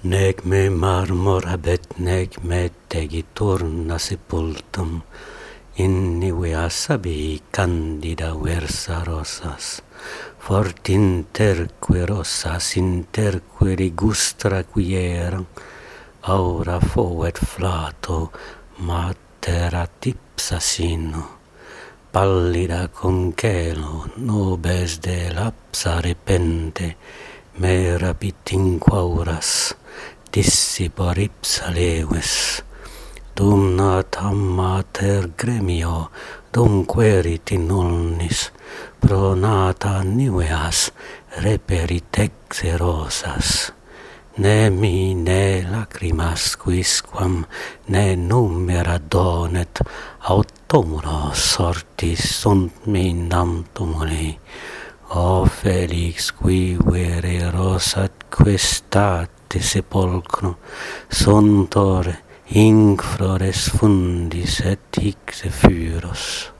Nec me marmor habet, nec me tegiturna sepultum, in niveas abi candida versa rosas, fortinterque rosas interque rigustra quieram, aura fovet flato mater atipsa sino, pallida concelo nobes de lapsa repente, me rapit inquauras, dissipor ipsa leves, dum natam mater gremio, dum querit in ulnis, pro nata niveas reperit exe rosas, ne mi ne lacrimas quisquam ne numera donet, autumno sortis sunt mi nam tumuli, o felix qui vere rosatque state sepulcro, sunt ore hinc flores fundis et hic zephyros.